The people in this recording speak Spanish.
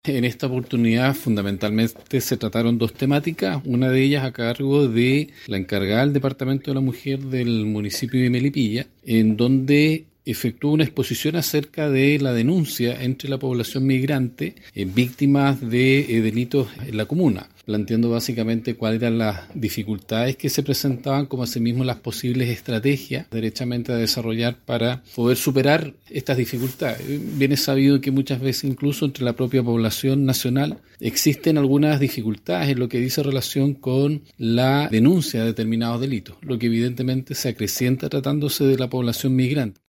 En esta oportunidad fundamentalmente se trataron dos temáticas, una de ellas a cargo de la encargada del Departamento de la Mujer del municipio de Melipilla, en donde efectuó una exposición acerca de la denuncia entre la población migrante víctimas de delitos en la comuna, planteando básicamente cuáles eran las dificultades que se presentaban, como asimismo las posibles estrategias derechamente a desarrollar para poder superar estas dificultades. Bien es sabido que muchas veces incluso entre la propia población nacional existen algunas dificultades en lo que dice relación con la denuncia de determinados delitos, lo que evidentemente se acrecienta tratándose de la población migrante.